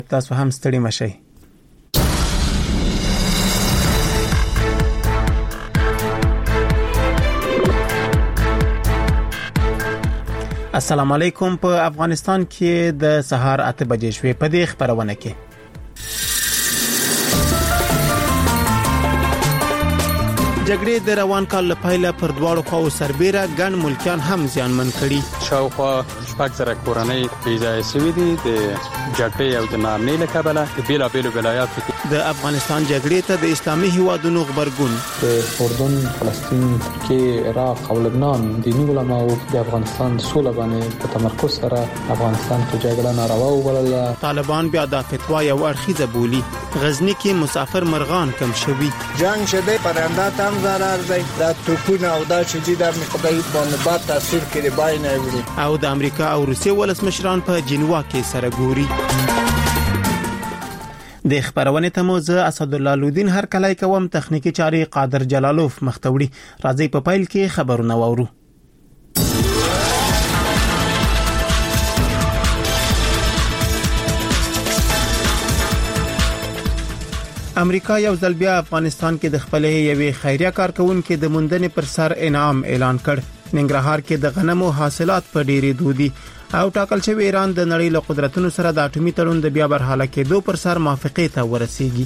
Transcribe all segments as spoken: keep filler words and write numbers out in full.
تاسو هم ستړي مشئ. السلام علیکم. په افغانستان کې د سهار اته بجې شوې. په دې خبرونه کې جګړې د روان کال لپاره پر دواړو خواو سربېره ګڼ ملکیان هم زیانمن کړي. شاوخوا شپږ زره کورنۍ بیځایه شوې دي د جګړې او د ناامنۍ له کبله په بیلابېلو ولایاتو کې. د افغانستان جګړې ته د اسلامي هیوادونو غبرګون. د اردن، فلسطین، ترکیه، عراق او لبنان دیني علماء د افغانستان د سولې باندې په تمرکز سره افغانستان ته جګړه ناروا وبلله. طالبان بیا د فتوا یو اړخیزه بولی. غزنی کې مسافر مرغان کم شوي. جنگ شده پرنده تم ضرر دی. د توپونه او د چې د مقدار باندې باد تاثیر کړي بای نه وړي. او د امریکا او روسیې ولسمشران په جنیوا کې سره ګوري. د خبرونه ته مو زه اسد الله لودین هر کله کوم تخنیکی چاري قادر جلالوف مختوړي. راځي په پایل کې خبرونه وورو. امریکا یو ځل بیا افغانستان کې د خپلې یوې خیریه کارکونکو د موندنې پر سر انعام اعلان کړ. ننګرهار کې د غنمو حاصلات په ډېرې دودي او ټاکل شوی ایران د نړۍ له قدرتونو سره د اټومي تړون د بیا برحاله کېدو پر سر موافقه ته ورسیږي.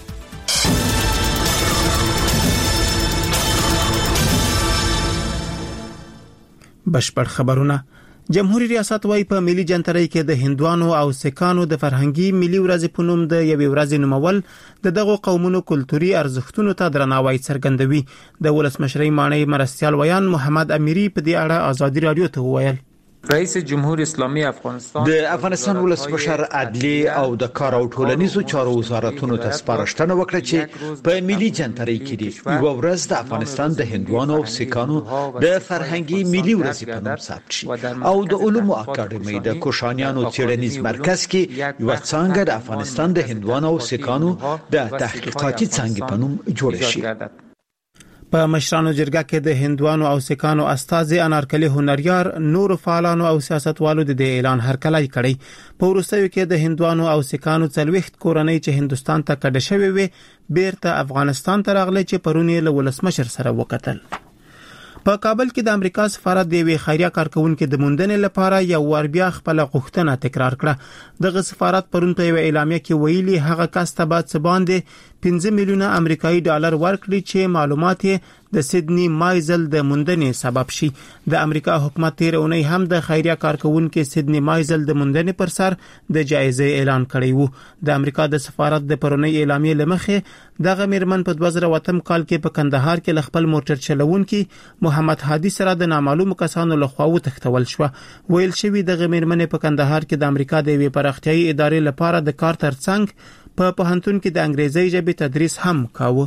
بشپړ خبرونه. جمهوریت ریاست وايي په ملي جنترۍ کې د هندوانو او سکانو د فرهنګي ملي ورځ په نوم د یوې ورځې نومول د دغو قومونو کلتوري ارزښتونو ته درناوی څرګندوي. د ولسمشرۍ مانۍ مرستيال ویان محمد امیری په دې اړه ازادي رادیو ته وویل. رئیس جمهور اسلامي افغانستان د افغانستان ولسمشر عدلی او د کار او ټولنیزو چارو وزارتونو ته سپارښتنه وکړه چې په ملي جنترۍ کې دی یو ورځ د افغانستان د هندوانو او سکانو د فرهنګي ملي ورځ په نوم ثبت شي او د علومو اکاډمۍ د کوشانیانو څېړنیز مرکز کې یو څنګه د افغانستان د هندوانو او سکانو د تحقیقاتي څنګه په نوم جوړ شي. په مشرانو جرګه کې د هندوانو او سکانو استازي انارکلي هنریار نور فعالانو او سیاستوالو د اعلان هرکلی کړی. په وروستیو کې د هندوانو او سکانو څلويخت کورنۍ چې هندستان ته کډه شوې وي بیرته افغانستان ته راغلي چې پرونی له ولسمشر سره وکتل. په کابل کې د امریکا سفارت د وی خیریه کارکونکو د موندنې لپاره یو ور بیا خپل غوښتنه تکرار کړه. دغه سفارت پرون په اعلامیه کې ویلي هغه کس ته بعد څه باندې پنځه میلیونه امریکایي ډالر ورکړي چې معلومات د سیدنی مایزل د موندنې سبب شي. د امریکا حکومت تیر اونۍ هم د خیریه کارکونکو سیدنی مایزل د موندنې پر سر د جایزې اعلان کړی وو. د امریکا د سفارت د پرونی اعلامیه لمخه دغه میرمن په دوه زره واتم کال کې په کندهار کې خپل موټر چلوونکي محمد هادي سره د نامعلوم کسانو لخوا وتښتول شو. ویل شوی دغه میرمن په کندهار کې د امریکا د وی پراختیايي ادارې لپاره د کار ترڅنګ په پوهنتون کې د انګریزي ژبې تدریس هم کاوه.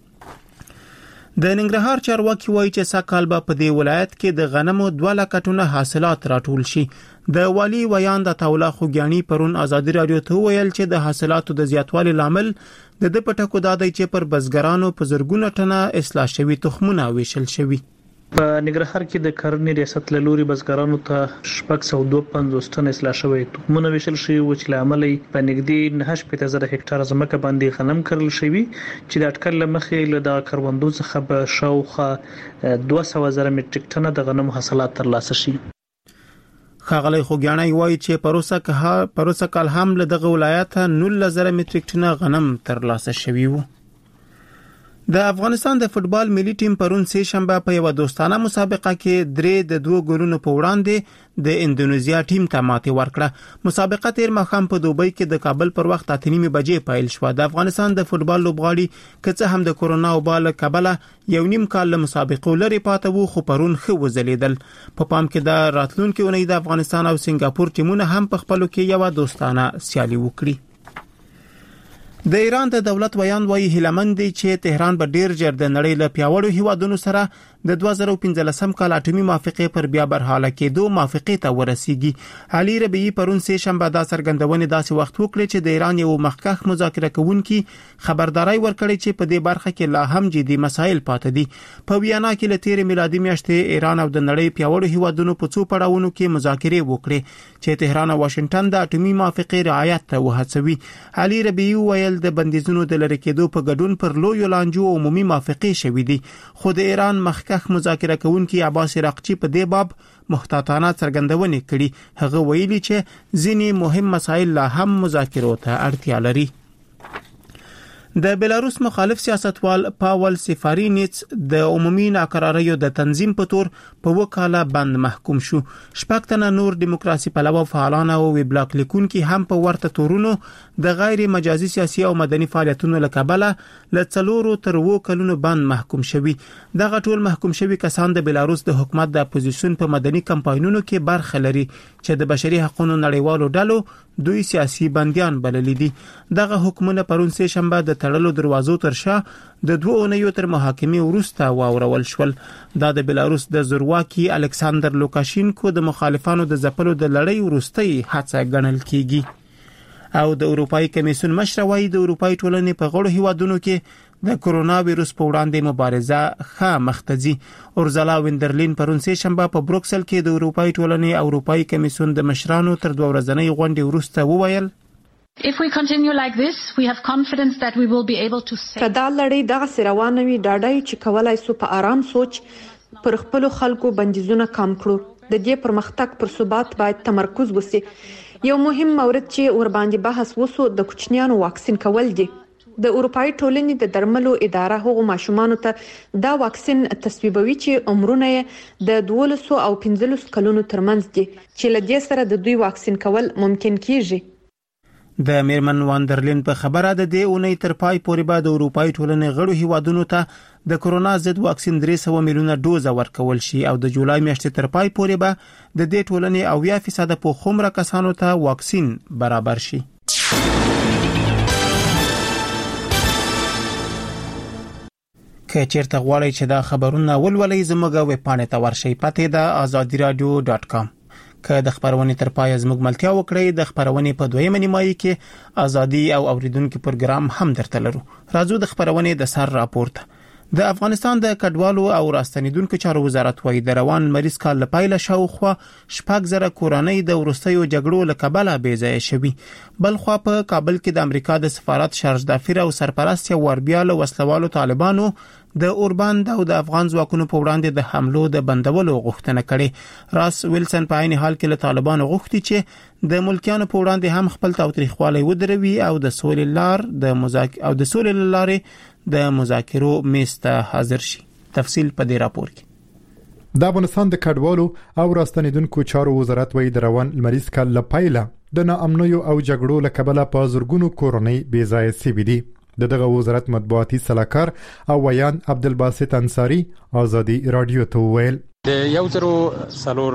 د ننګرهار چارواکي وایي چې ساکال به په دې ولایت کې د غنمو دوه لک ټنه حاصلات راټول شي. د والی ویان د تاولا خوګیانی پرون ازادي رادیو ته ویل چې د حاصلاتو د زیاتوالي لامل د د پټکو دادای چې پر بزګرانو په زرګونه ټنه اصلاح شوی تخمونه ویشل شوی. په ننګرهار کې د کرنې ریاست له لوري بزګرانو ته شپږ سوه دوه پنځوس ټن اصلاح شوی تخمونه ویشل شوی و چې لامل په نږدې نه شپږ زره هکټار ځمکه باندې غنم کرل شوی چې د اټکل لمخې له د کروندو څخه به شاوخوا دوه سوه زره مټریک ټن د غنم حاصلات ترلاسه شي. خاغلی خوګیانی وایي چې پروسه که پروسه کال هم له دغه ولایت نولس زره مټریک ټن غنم ترلاسه شوی وو. د افغانستان د فوتبال ملي ټیم پرون سه شنبه په یو دوستانه مسابقه کې درې د دوه ګولونو په وړاندې د اندونیزیا ټیم ته ماتې ورکړه. مسابقه تیر مخام په دوبۍ کې د کابل پر وخت اته نیمه بجې پیل شو. د افغانستان د فوتبال لوبغاړي کڅه هم د کورونا وبا له کبله یو نیم کال له مسابقو لري پاتې وو خو پرون خو وزلیدل. په پام کې د راتلونکو اونۍ د افغانستان او سنگاپور ټیمونه هم په خپلو کې یو دوستانه سیالي وکړي. د ایران د دولت ویان وایي هیلمند دی چې تهران به ډیر ژر د نړۍ له پیاوړو هیوادونو سره د دوه زره پنځلسم کال اټومي موافقه پر بیا برحاله کېدو موافقه ته ورسیږي. علي ربیعي پرون سه شنبه دا څرګندونه داسې وخت وکړه چې د ایران یو مخکښ مذاکره کوونکی خبرداري ورکړي چې په دې برخه کې لا هم جدي مسایل پاتې دي. په ویانا کې له تیر میلادي میاشتې ایران او د نړۍ پیاوړو هیوادونو په څو پړاوونو کې مذاکرې وکړې چې تهران او واشنگټن د اټومي موافقه رعایت ته وهڅوي. علي ربیعي ویل د بندیزونو د لری کېدو په ګډون پر لوی لانجو عمومي موافقه شوې دي، خو د ایران مخکښ مذاکره کوونکی عباس عراقچي په دې باب محتاطانه څرګندونه کړې. هغه ویلي چې ځینې مهم مسایل لا هم مذاکرو ته اړتیا لري. د بلاروس مخالف سیاستوال پاول سفارینیټس د عمومي ناقراریو د تنظیم په تور په وکاله بند محکوم شو. شپږ تنه نور دیموکراسي پلوه فعالان او ویب لاک لیکونکي هم په ورته تورونو د غیر مجازي سیاسي او مدني فعالیتونو لکبله ل څلورو تر وو کلونو بند محکوم شوي. دغه ټول محکوم شوي کسان د بلاروس د حکومت د اپوزیشن په مدني کمپاینونو کې برخه لري چې د بشري حقوقو نړیوالو ډلو دوی سیاسي بنديان بلل دي. دغه حکومت پرون سه شنبه د تړلو دروازو تر شا د دوه اونیو تر محاکمې وروسته واورول شول. دا د بلاروس د زورواکي الکساندر لوکاشینکو د مخالفانو د ځپلو د لړۍ وروستۍ هڅه ګڼل کیږي. او د اروپאי کمیسیون مشر وايي د اروپאי ټولنې په غړو هیوادونو کې د کرونا وایروس په وړاندې مبارزه ښه مختزي. اورزلا وینډرلین پرون سه شنبه په بروکسل کې د اروپאי ټولنې او اروپאי کمیسیون د مشرانو تر دوه ورځنۍ غونډې وروسته وویل If we continue like this, we have confidence that we will be able to save. کدا لړۍ دغه سروانوي ډاډای چې کولای سو په آرام سوچ پر خپل خلکو بندیزونه کم کړو. د دې پرمختګ پر ثبات باید تمرکز وسی. یو مهم مورد چې ور باندې بحث وسو د کوچنیانو واکسین کول دي. د اروپאי ټولنې د درملو اداره هغو ماشومان ته دا واکسین تصویبوي چې عمرونه د دولس او پنځلس کلونو ترمنځ دي چې لدې سره د دوی واکسین کول ممکن کیږي. د میرمن واندرلین په خبره ده د اونۍ تر پای پورې به د اروپאי ټولنې غړو هیوادونو ته د کرونا ضد واکسین درې سوه میلیونه ډوز ورکول شي او د جولای میاشتې تر پای پورې به د دې ټولنې اویا فیصد په خمره کسانو ته واکسین برابر شي. که چیرته غواړئ چې دا خبرونه ولولئ زموږ ویب پاڼې ته ورشئ. پته ده آزادی رادیو ډاټ کام. که د خبرونې تر پای زموږ ملتیا وکړئ د خبرونې په دویمه نیمایي کې ازادي او اوریدونکو پروګرام هم درته لرو. راځو د خبرونې د سر راپورته. د افغانستان د کډوالو او راستنیدونکو چارو وزارت وايي د روان مریض کال لپاره شاوخوا شپږ زره کورنۍ د ورستیو جګړو لکبله بې ځای شوي. بل خو په کابل کې د امریکا د سفارت شارجدافیر او سرپرست وربیال وسلوالو طالبانو د اوربند او د افغان ځواکونو په وړاندې د حملو د بندولو غوښتنه کړې. راس ویلسن په عین حال کې له طالبانو غوښتي چې د ملکیانو په وړاندې هم خپل تاوتریخوالی ودروي او د سولې لار د مذاکرې او د سولې لارې د مذاکرو میسته حاضر شي. تفصیل په دې راپور کې. د افغانستان د کډوالو او راستنیدونکو چارو وزارت وايي د روان مریض کال لپاره د ناامنیو او جګړو لکبله په زورګونو کورنۍ بې ځای شوي دي. د دغه وزارت مطبوعاتي سلاکار او ویان عبدالباسط انصاری آزادی رادیو ته ویل د یو زرو څلور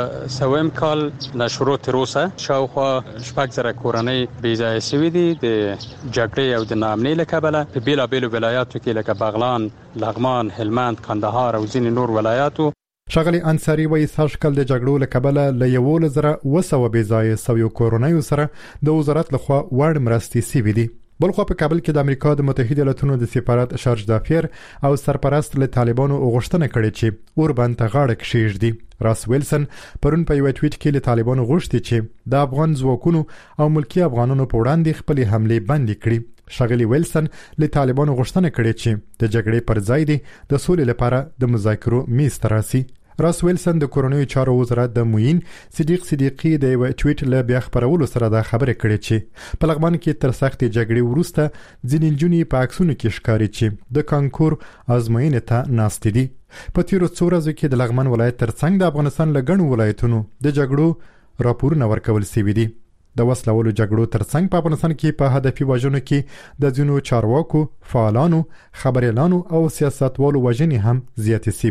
سوم کال له شروع تر اوسه شاوخوا شپږ زره کورنۍ بې ځایه شوي دي د جګړې او د ناامنۍ له کبله په بیلابیلو ولایاتو کې لکه بغلان، لغمان، هلمند، کندهار او ځینې نور ولایاتو. ښاغلي انصاری وايي سږکال د جګړو له کبله له یولس زره اوه سوه بې ځایه شویو کورنیو سره د وزارت لخوا وړ مرستې شوي دي. بلخو په کابل کې د امریکا د متحده ایالاتونو د سفارت شارجدافیر او سرپرست له طالبانو غوښتنه کړې چې اوربند ته غاړه کېږدي. راس ویلسن پرون په یو ټویټ کې له طالبانو غوښتي چې د افغان ځواکونو او ملکی افغانانو په وړاندې خپل حمله بند کړي. ښاغلي ویلسن له طالبانو غوښتنه کړې چې د جګړې پر ځای دي د سولې لپاره د مذاکرو میز ته راسي. راس ویلسن د کورنیو چارو وزارت د موین صدیق صدیقی د یو ټویټ له بیا خبرولو سره دا خبره کړې چې په لغمان کې تر سختې جګړې وروسته ځینې نجونې په عکسونو کې ښکاري چې د کانکور ازموینې ته ناستې دي. په تیرو څو ورځو کې د لغمان ولایت ترڅنګ د افغانستان له ګڼو ولایتونو د جګړو راپورونه ورکول شوي دي. د وسلوالو جګړو ترڅنګ په افغانستان کې په هدفي وژنو کې د ځینو چارواکو، فعالانو، خبريالانو او سیاستوالو وژنې هم زیاتې شوي دي.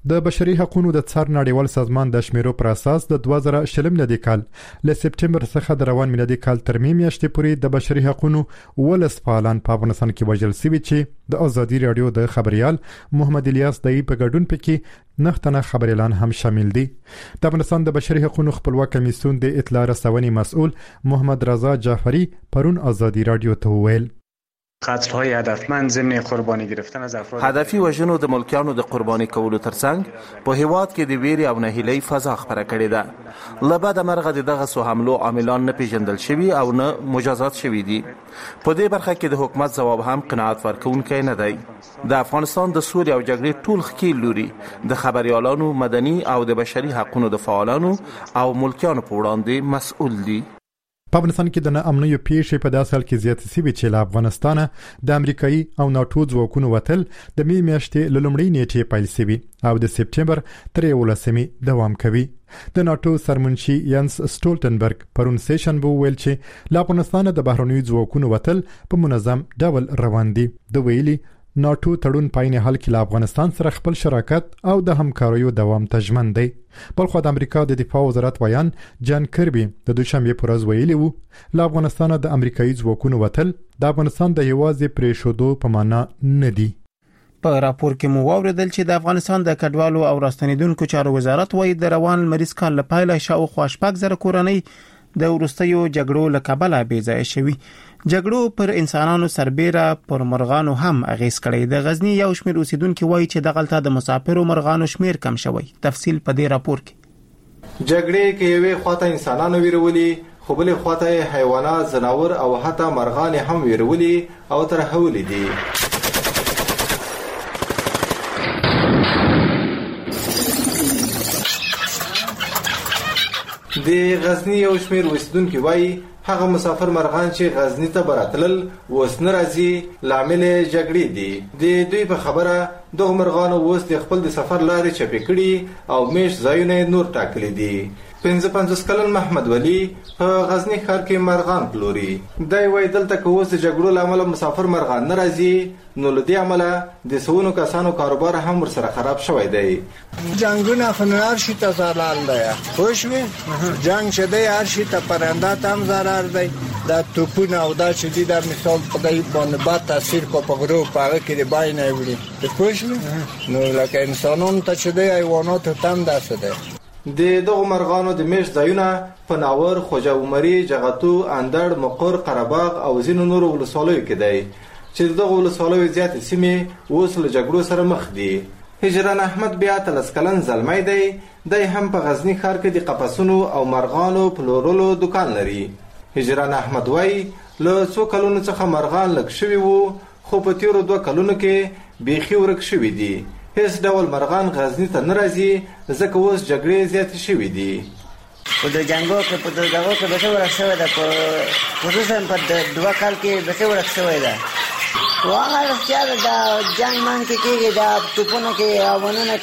د بشري حقوقو د څار نړیوال سازمان د شمیرو پر اساس د دوه زره شلم میلادي کال له سپټمبر څخه د روان میلادي کال تر مې میاشتې پورې د بشري حقوقو ولس فعالان په افغانستان کې وژل شوي چې د ازادي رادیو د خبريال محمد الیاس دای په ګډون پکې نختنه خبريالان هم شامل دي. د افغانستان د بشري حقوقو خپلواک کمیسیون د اطلاع رسونې مسؤل محمد رضا جعفری پرون ازادي رادیو ته وویل قتل‌های هدفمند ضمن قربانی گرفتن از افراد هدفي وژنو د ملکیانو د قرباني کولو ترڅنګ په هیواد کې د ویري او نهیلۍ فضا خپره کړې ده. لبد مرغه دغه سو حملو عاملان نه پیژندل شوی او نه مجازات شوی دي. په دې برخه کې د حکومت ځواب هم قناعت ورکوونکی نه دی. د افغانستان د سولې او جګړې ټول خکیل لوري د خبريالانو، مدني او د بشري حقوقو د فعالانو او ملکیانو په وړاندې مسؤل دي. په افغانستان کې د ناامنیو پیښې په داسې حال کې زیاتې شوې چې له افغانستانه د امریکایي او ناتو ځواکونو وتل د می میاشتې له لومړۍ نیټې پیل شوي او د سپټمبر تر یولسمې دوام کوي. د ناتو سرمنشي ینس سټولټنبرګ پرون سیشن بو ویل چې له افغانستانه د بهرنیو ځواکونو وتل په منظم ډول روان دي. د ویلي ناتو تړون پاینه حل کې له افغانستان سره خپل شراکت او د همکاریو دوام ته ژمن دی. بلخو د امریکا د دفاع وزارت ویان جان کربي د دوشنبه پر ورځ ویلي وو له افغانستانه د امریکایي ځواکونو وتل د افغانستان د یوازې پریښودو په معنا نه دی. په راپور کې مو واوریدل چې د افغانستان د کډوالو او راستنیدونکو چارو وزارت وایي د روان مریض کال لپاره شاوخوا شپږ زره کورنۍ د ورستیو جګړو له کبله بې ځای شوي. جګړو پر انسانانو سربېره پر مرغانو هم اغیز کړی. د غزنی یو شمېر اوسیدونکو وایي چې دغلته د مسافرو مرغانو شمیر کم شوی. تفصیل په دې راپور کې. جګړې کې یوې خواته انسانانو ویرولي، خو بلې خواته حیوانات، ځناور او حتی مرغان هم ویرولي او ترهولي دي. د غزنی یو شمېر اوسیدونکو وایي هغه مسافر مرغان چې غزنی ته براتلل اوس نه راځي، لامل جګړې دي. د دوی په خبره دغه مرغان اوس د خپل د سفر لارې چپې کړي او میش ځایونه نور ټاکلي دي. پنځه پنځوس کلن محمد ولی په غزنی ښار کې مرغان پلوري. دی وایي دلته که اوس د جګړو له امله مسافر مرغان نه راځي نو له دې امله د سونو کسانو کاروبار هم ورسره خراب شوی دی. جنگونه فنار شي ته زلال دی، خو شوي جنگ چې دی هر شي ته پرنده تم ضرر دی. دا توپونه او دا چې دي د مثال په دای باندې بد تاثیر کو په غرو په هغه کې دی بای نه وړي. خو شوي نو لکه انسانانو ته چې دی حیواناتو تم داسه دی. د دغه مرغانو د میش ځایونه په ناور، خوجه عمري، جغتو، اندړ، مقر، قرهباغ او ځینو نورو ولسوالیو کې دی چې دغه ولسوالیو زیاتې سیمې اوس له جګړو سره مخ دي. هجران احمد بیا اتلس کلن زلمی دی. دی هم په غزنی ښار کې د قفسونو او مرغانو پلورلو دکان لري. هجران احمد وایي له څو کلونو څخه مرغان لږ شوي وو، خو په تیرو دوه کلونو کې بیخي ورک شوي دي. هیڅ ډول مرغان غزنی ته نه راځي ځکه اوس جګړې زیاتې شوي دي. په د جنګو کې په دغه کې بچو ورک شوی ده، خصوصا په دوه کال کې بچو ورک شوی ده. واغه رښتیا ده د جنګ مان کې کېږي، دا توپونه کې اوونونه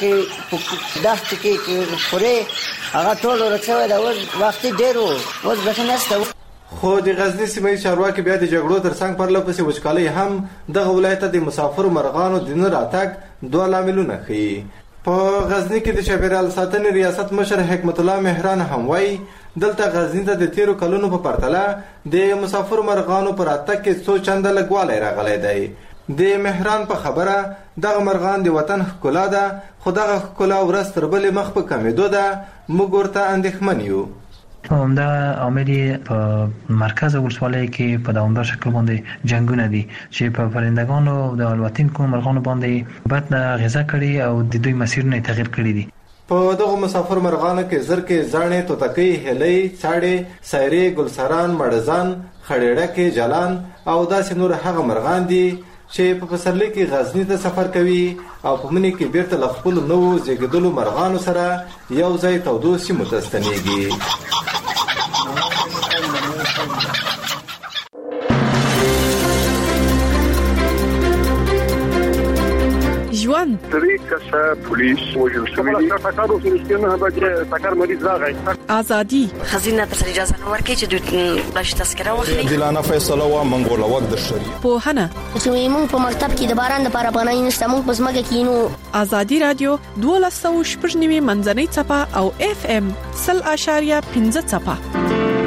کې دښت کې خوري هغه ټول ورک شوی ده. اوس وخت ډېر وو، اوس بچو نشته. خو د غزنی سیمه چارواکي بیا د جګړو ترڅنګ پر لپسې وچکالۍ هم دغه ولایت د مسافرو مرغانو د نه راتګ دوه لاملونه ښیي. په غزنی کې د چاپیریال ساتنې ریاست مشر حکمت الله مهران هم وایي دلته غزنی ته د تیرو کلونو په پرتله د مسافرو مرغانو پر راتګ کې څو چنده لږوالی راغلی دی. د مهران په خبره دغه مرغان د وطن ښکلا ده، خو دغه ښکلا ورځ تر بلې مخ په کمېدو ده. موږ ورته اندېښمن یو. همدا عامل په مرکز ولسوالۍ کې په دوامدار شکل باندې جنگونه دي چې په پرندگانو د الوتونکو مرغانو باندې بد غذا کړي او د دوی مسیرونه تغییر کړي دي. په دغه مسافر مرغانو کې زرکې، زاڼې، توتکۍ، هلۍ، څاړې، سایرې، ګلسران، مړزان، خړېړکې، جلان او داسې نور هغه مرغان دي چې په پسرلي کې غزنی ته سفر کوي او په مني کې بیرته له خپلو نوو زیږېدلو مرغانو سره یو ځای تودو سیمو ته ستنېږي. ژوند ژوند درې کسه پولیس وژل شوي دي ټاکر اوس نه به ټاکر مریض راغی ازادي خزینه تر اجازه نه ورکړي چې د بش تذکره واخلي دلانه فیصله وا منګول وخت د شری په هنه چې موږ په مکتب کې د باران لپاره پناه نشته موږ په سمګه کې نو ازادي رادیو دولسو شپږنیمه منځنۍ چپه او اف ام سل اشاریه پنځه چپه.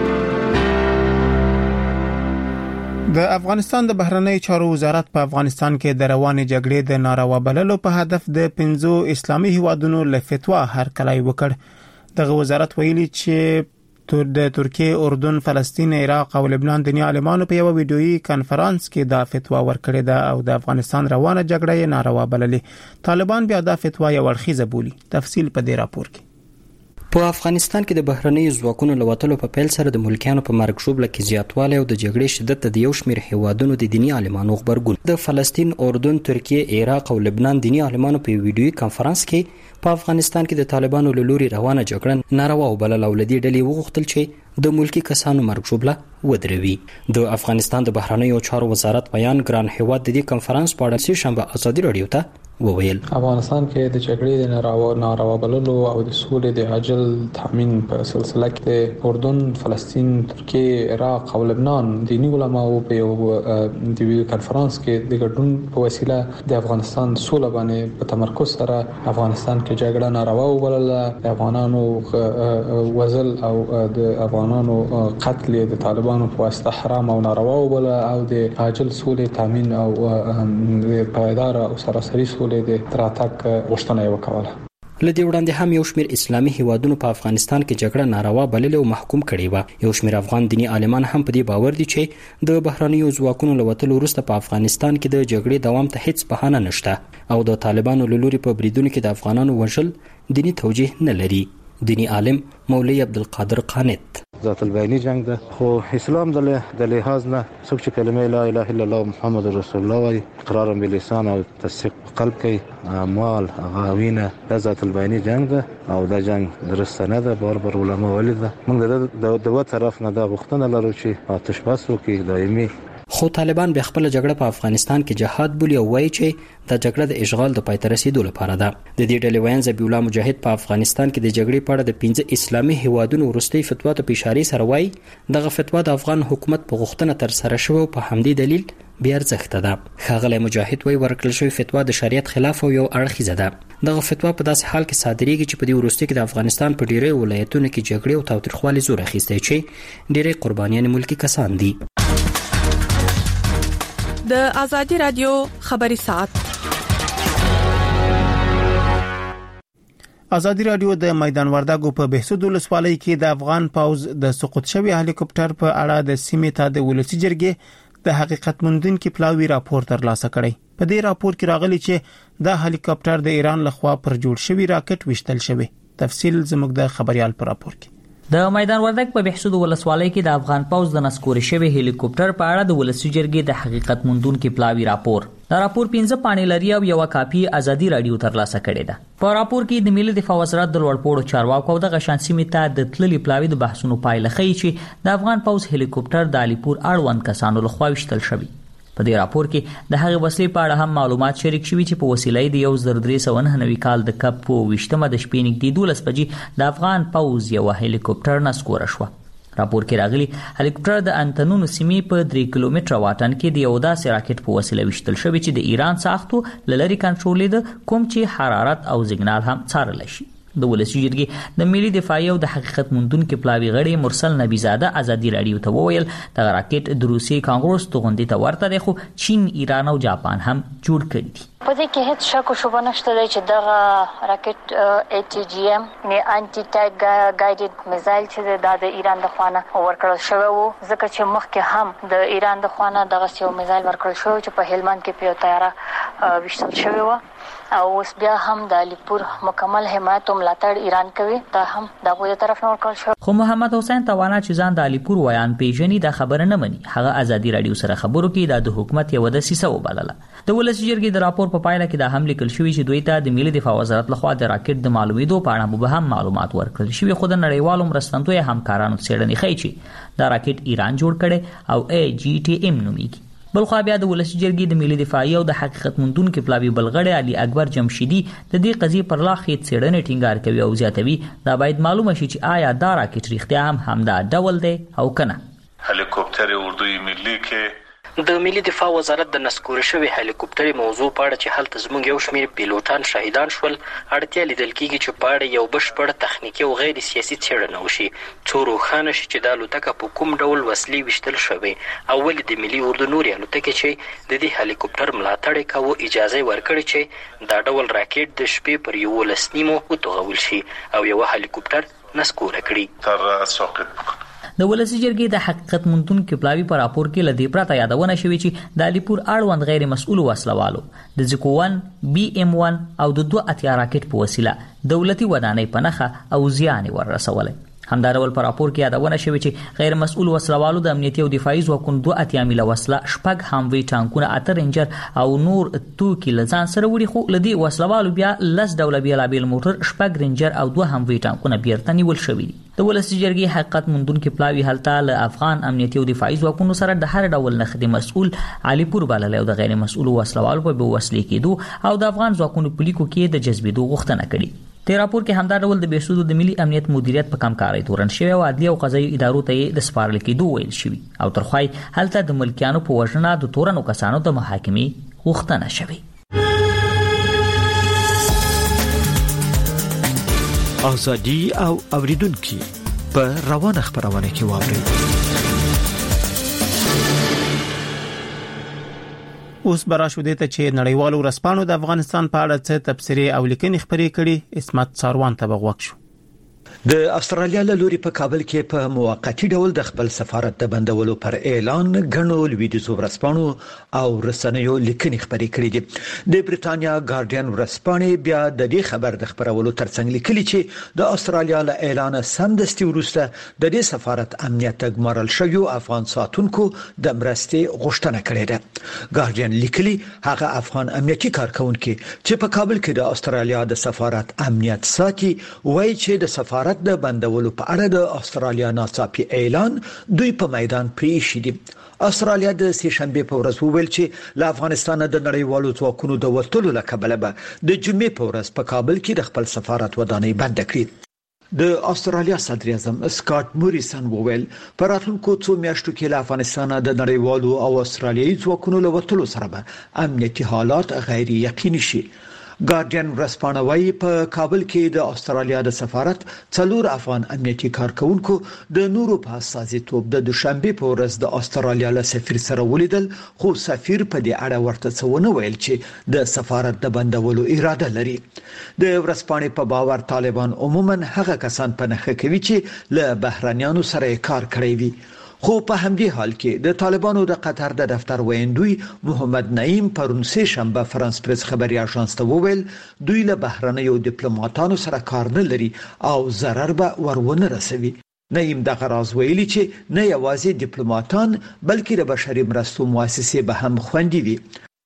د افغانستان د بهرنی چارو وزارت په افغانستان کې د روانې جګړې د ناروا بللو په هدف د پنځو اسلامي هیوادونو له فتوا هرکلی وکړ. دغه وزارت ویلي چې تر د ترکیه، اردن، فلسطین، عراق او لبنان دنیا عالمانو په یو ویډیويي کانفرنس کې دا فتوا ورکړې ده او د افغانستان روانه جګړه ناروا بللې. طالبان بیا دا فتوا یو اړخیزه بولي. تفصیل په دې راپور کې. په افغانستان کې د بهرنۍ ځواکونو لوتلو په پیل سره د ملکیانو په مرګ شوبله کې زیاتوالی او د جګړې شدت د یو شمېر هیوادونو د دینی عالمانو خبرګون د فلسطین، اردن، ترکیه، عراق او لبنان دینی عالمانو په ویډیويي کانفرنس کې په افغانستان کې د طالبانو له لوري روانه جګړه ناروا وبلل او لدی ډلې وغوښتل چې د ملکی کسانو مرګ شوبله ودروي. د افغانستان د بهرنیو چارو وزارت بیان ګران هیواد د دې کانفرنس په اړه سې شنبه ازادي رادیو ته وویل. افغانستان کې د جګړې د ناروا ناروا بللو او د سولې د عاجل تامین په سلسله کې د اردن، فلسطین، ترکیه، عراق او لبنان دینی علماو په یو د ویډیو کانفرنس کې د ګډون په وسیله د افغانستان سوله باندې په تمرکز سره افغانستان کې جګړه ناروا وبلله، د افغانانو وژل او د افغانانو قتل د طالبانو په واسطه حرام او ناروا وبلله او د عاجل سولې تامین او د پایدار او سراسري سولې د تراتک غوښتنه وکړه. لدی وړاندې هم یو شمېر اسلامي هیوادونو په افغانستان کې جګړه ناروا بللې او محکوم کړې و. یو شمېر افغان دینی عالمان هم په دې باور دي چې د بهرنیو ځواکونو لوتلو وروسته په افغانستان کې د جګړې دوام ته هیڅ بهانه نشته او د طالبانو له لوري په بریدونو کې د افغانانو وژل دینی توجیه نه لري. دینی عالم مولوی عبدالقادر قانت ذات البینی جنگ ده خو اسلام د لحاظ نه څوک چې کلمه لا اله الا الله محمد رسول الله وایي اقرار باللسان او تصدیق قلب کوي اعمال غاوینه د ذات البینی جنگ ده او دا جنگ درسته نه ده. بار بار علما ویلي ده موږ د دوه طرف نه د غوښتنه لرو چې آتش بس وکړي دایمي. خو طالبان به خپل جګړه په افغانستان کې جهاد بولي او وایي چې دا جګړه د اشغال د پای ته رسیدو لپاره ده. د دې ډلې ویان ذبیح الله مجاهد په افغانستان کې د جګړې په اړه د پنځه اسلامي هیوادونو وروستي فتوا ته اشاره سره وایي دغه فتوا د افغان حکومت په غوښتنه تر سره شوه په همدې دلیل بیا ارزښت ده. ښاغلی مجاهد وایي ورکړل شوی فتوا د شریعت خلاف او یو اړخیزه ده. دغه فتوا په داسې حال کې صادریږي چې په دې وروستي کې د افغانستان په ډیری ولایتونو کې جګړې او تاوتریخوالي زور اخیستی چې ډیری قربانیان ملکی کسان دي. د ازادي رادیو خبري ساعت. ازادي رادیو د میدان وردګو په بهسود ولسوالۍ کې د افغان پوز د سقوط شوی هلیکوپټر په اړه د سیمې ته د ولسی جرګې د حقیقت موندونکو پلاوی راپور ترلاسه کړی. په دې راپور کې راغلي چې د هلیکوپټر د ایران لخوا پر جوړ شوی راکټ وشتل شوی. تفصیل زموږ د خبريال پر راپور کې. د میدان وردګ په بهسود ولسوالۍ کې د افغان پوز د نسکور شوی هلیکوپټر په اړه د ولسی جرګې د حقیقت موندونکو پلاوی راپور. دا راپور پنځه پاڼې لري او یو کاپی ازادي رادیو ترلاسه کړې ده. په راپور کې د ملي دفاع وزارت د لوړپوړو چارواکو د غشان سیمې ته د تللي پلاوی د بحثونو پایله ښیي چې د افغان پوز هلیکوپټر د علیپور اړوند کسانو لخوا وشتل شوی. په دې راپور کې د هغه وسلې په اړه هم معلومات شریک شوي چې په وسیلې د یو زر درې سوه نهه نوي کال د کب په ویشتمه د شپې نږدې دولس بجې د افغان پوز یو هلیکوپټر نسکوره شوه. راپور کې راغلي هلیکوپټر د انتنونو سیمې په درې کیلومتره واټن کې د یو داسې راکټ په وسیله وشتل شوی چې د ایران ساختو لری کنټرول د کوم چې حرارت او سیګنال هم څارل شي. د ولسی جرګې د ملي دفاعي او د حقیقت موندونکو پلاوی غړي مرسل نبی زاده ازادي رادیو ته وویل د راکټ د روسي کانګروس توغندي ته ورته دی خو چین، ایران او جاپان هم جوړ کړي دي. په دې کې هیڅ شک او شبهه نشته چې دغه راکټ ای ټي جی ایم نه انټي ټانک ګایډډ میزایل چې د ایران د خوانه ورکړل شوی وو ځکه چې مخکې هم د ایران د خوانه دغه یو میزایل ورکړل شوی چې په هلمند کې په تیاره وشتل شوی وو او اوس بیا هم د علیپور مکمل حمایت او ملاتړ ایران کوي. دا هم د غوړي طرف نه ورکړل شو. خو محمد حسین توانا چې ځان د علیپور ویان پیژني دا خبره نه مني. هغه ازادي رادیو سره خبرو کې د حکومت یو د سیسه وبلله. د ولسی جرګې د راپور په پایله کې د حمله کول شوې چې دوی ته د ملي دفاع وزارت لخوا د راکټ د معلوماتو په اړه مبهم معلومات ورکړل شوی خو د نړیوالو مرستندوی همکارانو څېړنې ښيي چې دا راکټ ایران جوړ کړي او ای جی ټي ایم نوميږي. بل خو بیا د ولسی جرګې د ملي دفاعي او د حقیقت موندونکو پلاوی بلغړی علي اکبر جمشیدی د دې قضیې پر لا خېت څېړنې ټینګار کوي او زیاتوي دا باید معلومه شي چې آیا دا راکټ رښتیا هم همدا ډول دی او کنه. هلیکوپتر اردوی ملي کې د ملي دفاع وزارت د نسکور شوی هلیکوپټر موضوع په اړه چې هلته زموږ یو شمېر پیلوټان شهیدان شول اړتیا لیدل کېږي چې په اړه یو بشپړ تخنیکي او غیر سیاسي څېړنه وشي څو روښانه شي چې دا الوتکه په کوم ډول وسلې ویشتل شوې او ولې د ملي اردو نورې الوتکې چې د دې هلیکوپټر ملاتړ یې کاوه اجازه ورکړې چې دا ډول راکټ د شپې پر یولس نیمو وتوغول شي او یو هلیکوپټر نسکوره کړي. تر ساقط د ولسی جرګې د حقیقت موندونکو پلاوی پر راپور کې لدی پراته یادونه شوې چې د علیپور اړوند غیر مسؤل وسلوالو د زیکو ون بي ام ون او د دوه اتیا راکټ په وسیله دولتي ودانۍ په نخښه او زیان ورسولې. همدارول پر راپور کې یادونه شوې چې غیر مسؤل وسلوالو د امنیتي او دفاعي ځواکونو دوه اتیا میله وسله شپږ هموي ټانکونه اته رینجر او نور توکي لزان سره وړي خو لدی وسلوالو بیا لس ډوله بیلابیل موټر شپږ رینجر او دوه هموي ټانکونه بیرته نیول شوي دي. د ولسی جرګې حقیقت موندونکو پلاوی هلته له افغان امنیتي او دفاعي ځواکونو سره د هر ډول نخدي مسؤل علیپور بلل او د غیر مسؤل وسلوالو په وسلې کېدو او د افغان ځواکونو پلیکو کې د جذبېدو غوښتنه کړې. د راپور کې همدا ډول د بهسودو د ملي امنیت مدیریت په کمکارۍ تورن شوی او عدلي او قضایي ادارو ته د سپارل کېدو ویل شوی او ترخوای هلته د ملکیانو په وژنه د تورنو کسانو د محاکمې غوښتنه شوی. ازادي او اوریدونکو په روانه خبرونه کې واوري. اوس براشو دې ته چې نړیوالو ورځپاڼو د افغانستان په اړه څه تبصرې او لیکنې خبرې کړي. اسمت څاروان ته بغوښ شو. د استرالیا له لوري په کابل کې په موقتی ډول د خپل سفارت د بندولو پر اعلان غنو لویدیزو ورځپاڼو او رسنیو لیکنې خبرې کړې دي. د بریټانیا ګارډین ورځپاڼې بیا د دې خبر د خبرولو ترڅنګ لیکلي چې د استرالیا له اعلان سمدستي وروسته د دې سفارت امنیت ګمارل شوی افغان ساتونکو د مرستې غوښتنه کړې ده. ګارډین لیکلي هغه افغان امنیتي کارکونکو چې په کابل کې د استرالیا د سفارت امنیت ساتي وایي چې د سفارت د بندولو په اړه د استرالیا ناڅاپي اعلان دوی په میدان پریښی دي. استرالیا د سې شنبه په ورځ وویل چې له افغانستان د نړیوالو ځواکونو د وټولو لکبله به د جمعې په ورځ په کابل کې د خپل سفارت ودانۍ بند کړي. د استرالیا صدر اعظم سکاټ موریسن وویل په راتلونکو څو میاشتو کې له افغانستان د نړیوالو او استرالیایي ځواکونو له وټولو سره به امنیتي حالات غیر یقیني شي. ګارډین ورځپاڼه وايي په کابل کې د استرالیا د سفارت څلور افغان امنیتي کارکونکو د نورو په اساسیتوب د دوشنبه په ورځ د استرالیا له سفیر سره ولیدل خو سفیر په دې اړه ورته څه ونه ویل چې د سفارت د بندولو اراده لري. د ورځپاڼې په باور طالبان عموما هغه کسان په نخښه کوي چې له بهرانيانو سره کار کړی وي. خو په همدې حال کې د طالبانو د قطر د دفتر ویندوی محمد نعیم پرون سه شنبه فرانس پریس خبري اژانس ته وویل دوی له بهرنیو ډیپلوماټانو سره کار نه لري او ضرر به ورونه رسوي. نعیم د غراز ویلي چې نه یوازې ډیپلوماټان بلکې د بشري مرستو مؤسسې به هم خوندي وي.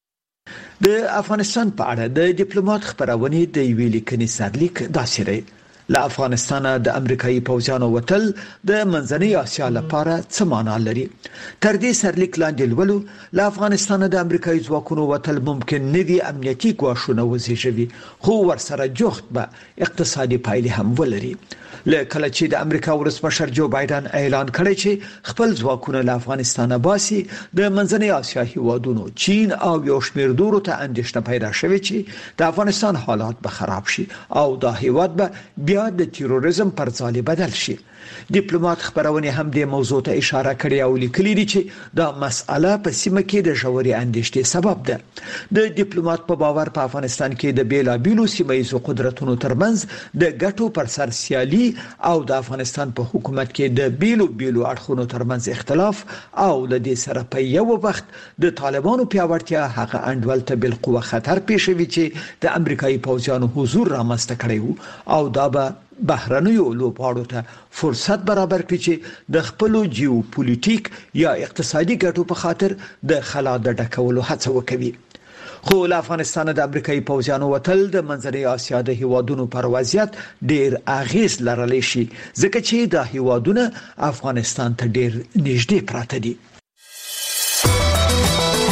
د افغانستان په اړه د ډیپلوماټ خبرونه د ویلي کني سرلیک داسې دی. له افغانستان د امریکایي پوځیانو وتل د منځنۍ اسیا لپاره څه معنا لري؟ تر دې سرلیک لاندې ولولو له افغانستان د امریکایي ځواکونو وتل ممکن نه وي امنیتي ګواښونه وزېږوي خو ورسره جوخت به اقتصادي پایلې هم ولري. له کله چې د امریکا ولسمشر جو بایدن اعلان کړی چې خپل ځواکونه له افغانستان باسي د منځنۍ اسیا هیوادونو چین او یو شمېر نورو ته اندېښنه پیدا شوې چې د افغانستان حالات به خراب شي او دا هیواد به بیا د تیروریزم پر ځای بدل شي. ډیپلوماټ خبرونه هم د موضوع ته اشاره کړې او لیکلي دي چې دا مسأله په سیمه کې د ژورې اندېښنې سبب ده. د ډیپلوماټ په باور په افغانستان کې د بیلابیلو سیمایي قدرتونو ترمنځ د ګټو پر سر سیالي او د افغانستان په حکومت کې د بیلو بیلو اړخونو ترمنځ اختلاف او د دې سره په یو وخت د طالبانو پیاوړتیا هغه انډول ته بالقوه خطر پېښوي چې د امریکایي پوځیانو حضور رامنځته کړی وو او دا به بهرنیو لوبغاړو ته فرصت برابر کړي چې د خپل جیوپولیټیک یا اقتصادي ګټو په خاطر د خلا د ډکولو هڅه وکړي. خو له افغانستان د امریکایي پوځیانو وتل د منځنۍ اسیا د هیوادونو پر وضعیت ډیر اغیز لرلی شي ځکه چې د هیوادونو افغانستان ته ډیر نږدې پراته دي.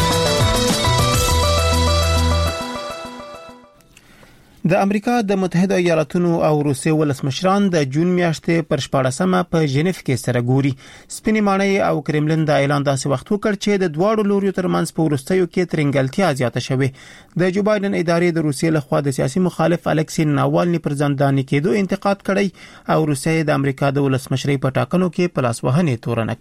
د امریکا د متحده ایالاتونو او روسیې ولسمشران د جون میاشتې پر شپاړسمه په ژنیف کې سره ګوري. سپینې ماڼۍ او کرملین د اعلان داسې وخت وکړ چې د دواړو لوريو ترمنځ په وروستیو کې ترنګلتیا زیاته شوې. د جو بایدن ادارې د روسیې لخوا د سیاسي مخالف الکسی ناوالني پر ځنداني کېدو انتقاد کړی او روسیې د امریکا د ولسمشرۍ په ټاکنو کې په لاس وهنې تورنه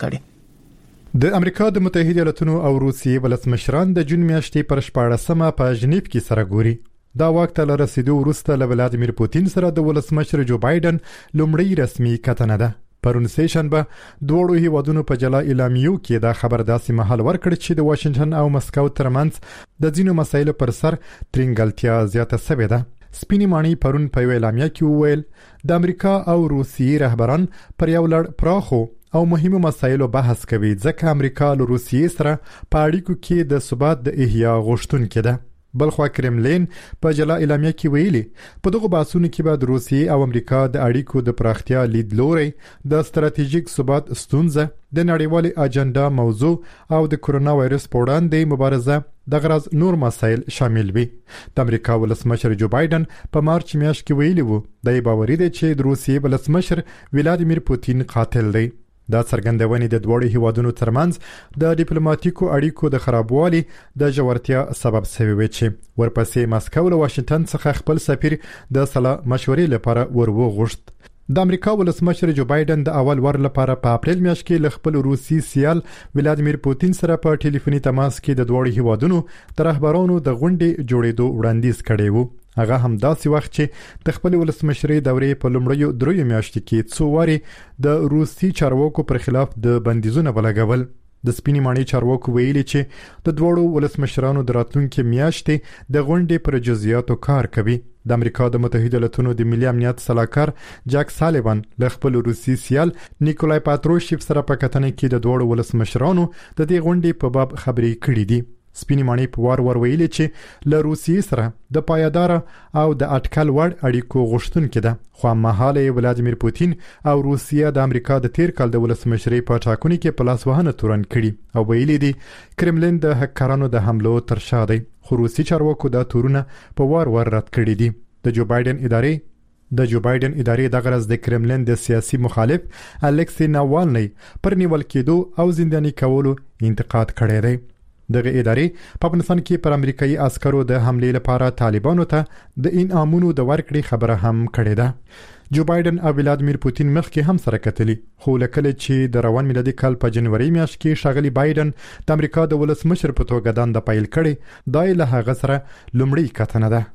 کړې. د امریکا د متحده ایالاتونو او روسیې ولسمشران د جون میاشتې پر شپاړسمه په ژنیف کې سره ګوري. دا وخت له رسیدو وروسته له ولادیمیر پوتین سره د ولسمشر جو بایدن لومړی رسمي کتنه ده. پرون سیشنبه دوړو هیوادونو په جلا اعلامیو کې دا خبر داسې مهال ورکړ چې د واشنگټن او مسکو ترمنځ د ځینو مسایلو پر سر ترنګلتیا زیاته شوې ده. سپینې ماڼۍ پرون په اعلامیه کې وویل د امریکا او روسیې رهبران پر یو لړ پراخو او مهمو مسایلو بحث کوي ځکه امریکا له روسیې سره په اړیکو کې د ثبات د احیا غوښتونکې ده. بلخوا کرملین په جلا اعلامیه کې ویلي په دغه بحثونو کې به د روسیې او امریکا د اړیکو د پراختیا لیدلوري د ستراتیژیک ثبات ستونزه د نړیوالې اجنډا موضوع او د کورونا وایرس په وړاندې مبارزه د غرض نور مسایل شامل وي. د امریکا ولسمشر جو بایدن په مارچ میاشت کې ویلي وو د باوري دی چې د روسیې ولسمشر ولادیمیر پوتین قاتل دی. دا څرګندونې د دوړو هیوادونو ترمنځ د ډیپلوماټیکو اړیکو د خرابوالي د جوړتیا سبب شوی و چې ورپسې مسکو له واشنگټن څخه خپل سفیر د صلاح مشورې لپاره ورغوښت. د امریکا ولسمشر جو بایدن د اول ور لپاره په اپریل میاشت کې ل خپل روسي سیال ولادیمیر پوتین سره په ټلیفوني تماس کې د دوړو هیوادونو د رهبرانو د غونډې جوړېدو وړاندیز کړی وو. هغه هم داسې وخت چې د خپل ولسمشرۍ دورې په لومړیو دریو میاشتو کې څو واري د روسي چارواکو پر خلاف د بندیزونو ولګول. د سپینې ماڼۍ چارواکو ویلي چې د دوړو ولسمشرانو د راتلونکو میاشتې د غونډې پر جزئیاتو کار کوي. د امریکا د متحده ایالاتونو د ملي امنیت سلاکار جاک سالیوان له خپل روسي سیال نیکولای پاتروشیف سره په کتنه کې د دوړو ولسمشرانو د دې غونډې په باب خبرې کړې دي. سپینې ماڼۍ په وار ور ویلي چې له روسیې سره د پایدار او د اټکل وړ اړیکو غوښتونکې ده. خو مهاله ولادیمیر پوتین او روسیه د امریکا د تیر کال د ولسمشرۍ په ټاکنو کې په لاس وهنه تورن کړي او ویلي دي کرملین د هکرانو د حملو تر شا دی. خو روسي چارواکو دا تورونه په وار ور رد کړي دي. د جو بایدن ادارې د جو بایدن ادارې د غرض د کرملین د سیاسي مخالف الکسی ناوالني پر نیول کېدو او زنداني کولو انتقاد کړی دی. دغه ادارې په افغانستان کې پر امریکایي عسکرو د حملې لپاره طالبانو ته د انعامونو د ورکړې خبره هم کړې ده. جو بایدن او ولادیمیر پوتین مخکې هم سره کتلي خو لکه چې د روان میلادي کال په جنوري میاشت کې شاغلي بایدن د امریکا د ولسمشر په توګه دنده پیل کړي دا له هغه سره لومړی کتنه ده.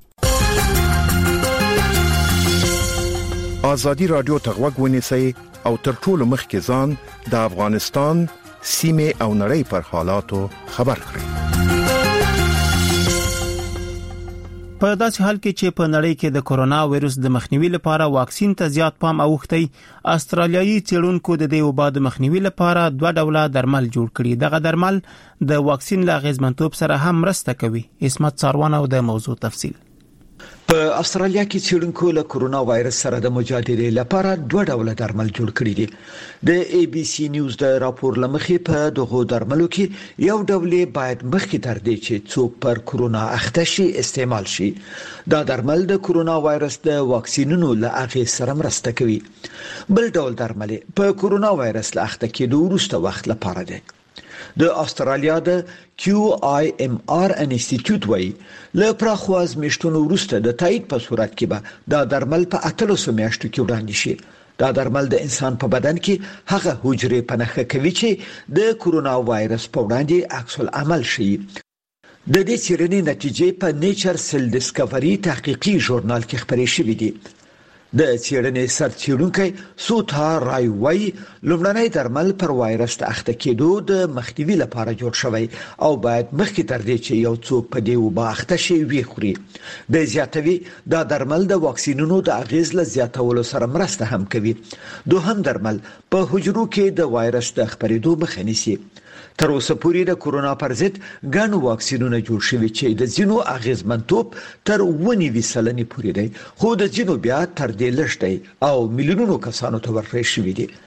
ازادي رادیو ته غوږ ونیسئ او تر ټولو مخکې ځان د افغانستان سیمه او نړۍ پر حالاتو خبر کړئ. په داسې حال کې چې په نړۍ کې د کورونا وایرس د مخنیوي لپاره واکسین ته زیات پام اوښتی، استرالیایي څېړونکو د دې وبا د مخنیوي لپاره دوه ډوله درمل جوړ کړي. دغه درمل د واکسین له اغیزمنتوب سره هم مرسته کوي. اسمت څاروان او د موضوع تفصیل. په استرالیا کې څېړونکو له کورونا وایرس سره د مجادلې لپاره دوه ډوله درمل جوړ کړي دي. د ای بي سي نیوز د راپور لمخې په دغه درملو کې یو ډول باید مخکې تر دې چې څوک پر کورونا اخته شي استعمال شي. دا درمل د کورونا وایرس د واکسینونو له اغیز سره مرسته کوي. بل ډول درمل په کورونا وایرس له اخته کېدو وروسته وخت لپاره دی. د استرالیا د کیو آی ام آر انسټیټیوټ وایي له پراخو ازمېښتونو وروسته د تایید په صورت کې به دا درمل په اتلسو میاشتو کې وړاندې شي. دا درمل د انسان په بدن کې هغه حجرې په نښه کوي چې د کورونا وایرس په وړاندې عکس العمل شي. د دې څېړنې نتیجې په نیچر سیل ډسکوري تحقیقي ژورنال کې خپرې شوې دي. د څېړنې سرچینونکي سوتا رای وایي لومړنی درمل پر وایرس ته اخته کېدو د مخنیوي لپاره جوړ شوی او باید مخکې تر دې چې یو څوک په دې وبا اخته شي وی خوري. د زیاتوي دا درمل د واکسینونو د اغیز له زیاتولو سره مرسته هم کوي. دوهم درمل په حجرو کې د وایرس د خپرېدو مخه نیسي. تر اوسه پورې د کورونا پر ضد ګڼ واکسینونه جوړ شوي چې د ځینو اغیزمنتوب تر ونیوي سلنې پورې دی، خو د ځینو بیا تر دې لږ دی او میلیونونو کسانو ته ورکړل شوي دي.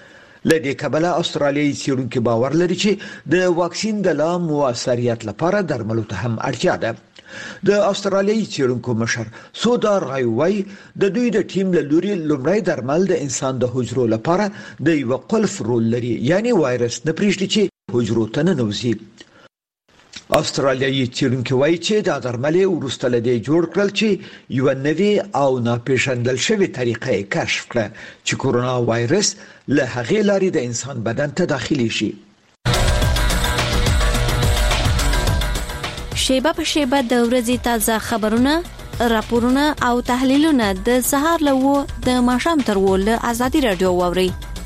لدې کبله استرالیایي څېړونکي باور لري چې د واکسین د لا موثریت لپاره درملو ته هم اړتیا ده. د استرالیایي څېړونکو مشر سودا رایوي د دوی د ټیم له لوري لومړی درمل د انسان د حجرو لپاره د یو قلف رول لري، یعنی وایرس نه پرېږدي چې حجرو ته ننوځي. استرالیایي څېړونکي وایي چې دا درمل وروسته له دې جوړ کړل چې یو نوې او ناپېژندل شوې طریقه یې کشف کړه چې کورونا وایرس له هغې لارې د انسان بدن ته داخلي شي. شیبه په شیبه د ورځې تازه خبرونه، راپورونه او تحلیلونه د سهار له و د ماښام تر و له ازادي رادیو واوري.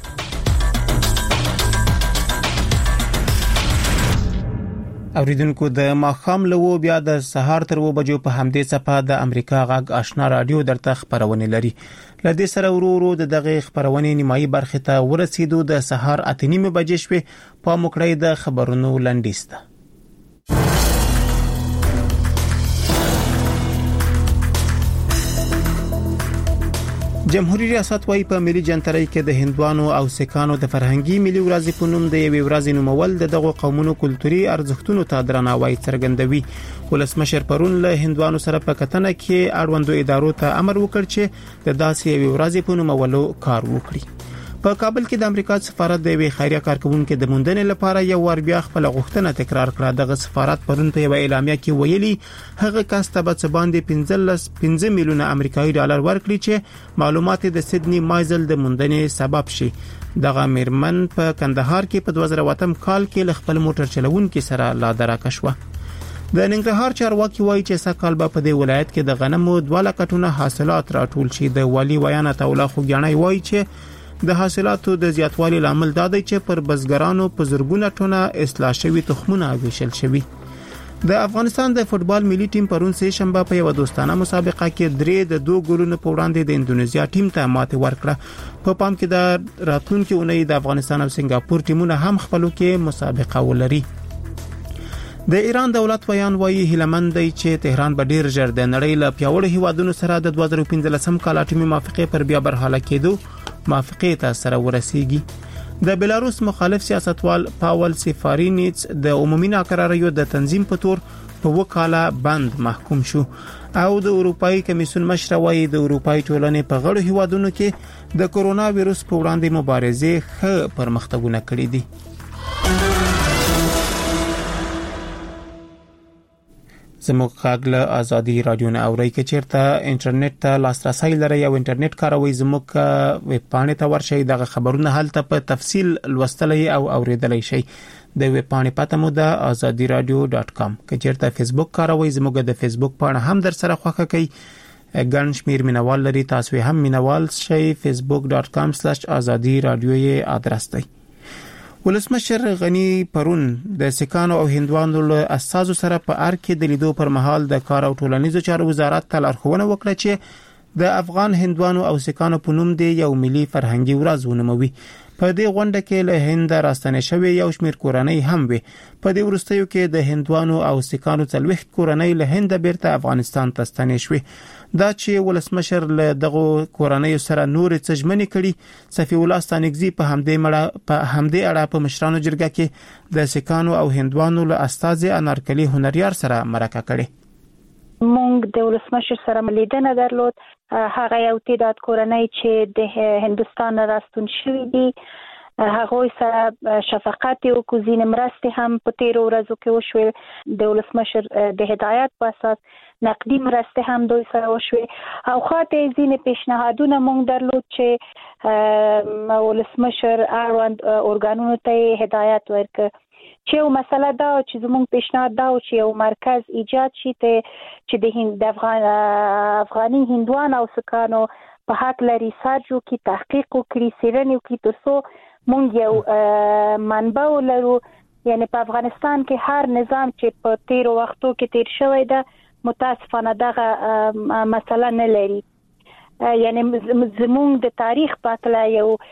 اوریدونکو د ماښام له و بیا د سهار تر و بجو په همدې صفه د امریکا غږ آشنا رادیو درته خبرونه لري. لدې سره ورو ورو د دغه خبرونه نیمایي برخه ته ورسېدو. د سهار اته نیمه بجې شوې په مکړې د خبرونو لنډیسته. جمهوریت ریاست وايي په ملي جنترۍ کې د هندوانو او سکانو د فرهنګي ملي ورځې په نوم د یوې ورځې نومول د دغه قومونو کلتوري ارزښتونو ته درناوی څرګندوي. ولسمشر پرون له هندوانو سره په کتنه کې اړوندو ادارو ته امر وکړ چې د داسې یوې ورځې په نومولو کار وکړي. په کابل کې د امریکا سفارت د وی خیریه کارکونکو د موندنې لپاره یو ور بیا خپل غوښتنه تکرار کړه. دغه سفارت پرون په یو اعلامیه کې ویلي هغه کس ته به باندې پنځه میلیونه امریکایي ډالر ورکړي چې معلومات د سیدنی مایزل د موندنې سبب شي. دغه میرمن په کندهار کې په دوه زره اووه کال کې خپل موټر چلوونکي سره لا دراکه شوه. د ننګرهار چارواکي وایي چې سکهال په دې ولایت کې د غنمو دوه لکټونه حاصلات راټول شي. د والی ویانا تولا خوګیانای وایي چې د حاصلاتو د زیاتوالي لامل دا دی چې پر بزګرانو په زرګونه ټنه اصلاح شوی تخمونه ویشل شوی. د افغانستان د فوتبال ملي ټیم پرون سه شنبه په یو دوستانه مسابقه کې درې د دوه ګولونو په وړاندې د اندونیزیا ټیم ته ماته ورکړه. په پام کې د راتلونکي اونۍ د افغانستان او سنگاپور ټیمونه هم خپلو کې مسابقه ولري. د ایران دولت ویان وایي هیلمند دی چې تهران به ډیر ژر د نړۍ له پیاوړو هیوادونو سره د دوه زره پنځلسم کال اټومي موافقه پر بیا برحاله کېدو موافقه ته سره ورسیږي. د بلاروس مخالف سیاستوال پاول سفارینیټس د عمومي ناکراریو د تنظیم په تور په وکاله بند محکوم شو او د اروپאי کمیسیون مشر وایي د اروپאי ټولنې په غړو هیوادونو کې د کورونا وایرس په وړاندې مبارزه ښه پرمختګونه کړي دي. زموږ غږ له ازادي رادیو نه اوري کې چیرته انټرنیټ ته لاسرسي لري او انټرنیټ کاروي زموږ ویب پاڼې ته ورشي. دغه خبرونه هلته په تفصیل لوستلای او اوریدلای شي. د ویب پاڼې پته مو د ازادي رادیو ډاٹ کام. که چیرته فیسبوک کاروي زموږ د فیسبوک پاڼه هم در سره خوښه کوي. ګڼ شمیر مینوال لري، تاسو هم مینوال شئ. فیسبوک ډاٹ کام سلیش ازادي رادیو یې ادرس دی. ولسمشر غنی پرون د سکانو او هندوانو له اساسو سره په ار کې د لیدو پر مهال د کار او ټولنیزو چارو وزارت ته لارښوونه وکړه چې د افغان هندوانو او سکانو په نوم د یو ملي فرهنګي ورځ ونوموي. په دې غونډه کې له هند راستنې شوی یو شمېر کورنۍ هم وي. په دې وروستیو کې د هندوانو او سکانو څلوېښت کورنۍ له هند بیرته افغانستان ته ستنې شوې. دا چې ولسمشر له دغه کورنۍ سره نور څه ژمنې کړي. صفی الله ستانګزی په همدې مړه په همدې اړه په مشرانو جرګه کې د سکانو او هندوانو له استاد انارکلی هنریار سره مرکه کړې. مونږ د ولسمشر سره ملیدنه درلود. هغه یو تعداد کورنۍ چې د هندستان راستون شوي دي هغه سره شفقت او کوزین مرستې هم په تیر ورځو کې وشوي. د ولسمشر د هدایت په اساس نقدي مرستې هم دوی سره وشوي او خاطر ځینې پیشنهادونه مونږ درلود چې ولسمشر اړوند اورګانونو ته هدایت ورکړي. چې یو مسله دا چې زموږ پیشنهاد دا چې یو مرکز ایجاد شي ته چې د هند د افغان افغاني هندوان او سکانو په حق لري ریسرچ وکړي، تحقیق وکړي، څېړنې وکړي ترڅو مونږ یو منبع ولرو. یعنی په افغانستان کې هر نظام چې په تیرو وختو کې تیر شوی ده متاسفانه دغه مسله نه لري. یعنی زموږ د تاریخ په اړه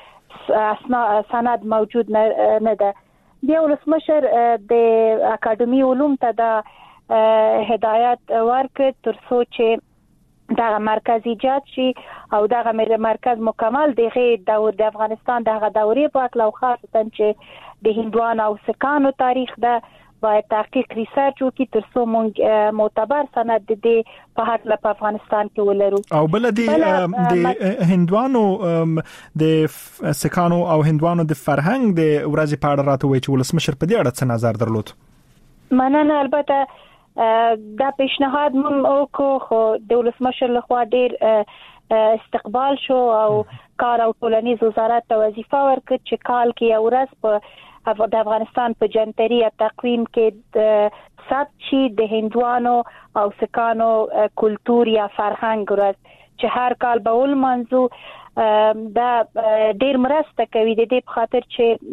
یو سند موجود نه ده. بیا ولسمشر د اکاډمي علوم ته د هدایت ورکړ ترڅو چې دغه مرکز ایجاد شي او دغه مرکز مکمل دغه دور د افغانستان دغه دورې په اړه خاصه چې د هندوانو او سکانو تاریخ ده باید تحقیق ریسرچ وکړي تر څو موږ معتبر سند د دې په اړه په افغانستان کې ولرو. او بل د د هندوانو د سکانو او هندوانو د فرهنګ د ورځې په اړه راته وایي چې ولسمشر په دې اړه څه نظر درلود؟ مننه. البته دا پیشنهاد مم وکړو خو د ولسمشر لخوا ډیر استقبال شو او کار او ټولنیز وزارت ته وظیفه ورکړه چې کال کې یو ورځ په د افغانستان په جنتري تقویم کې د ثبت شي د هندوانو او سکانو کلتور یا فرهنګ ورځ چې هر کال به ولمانځو. دا ډیر مرسته کوي د دې په خاطر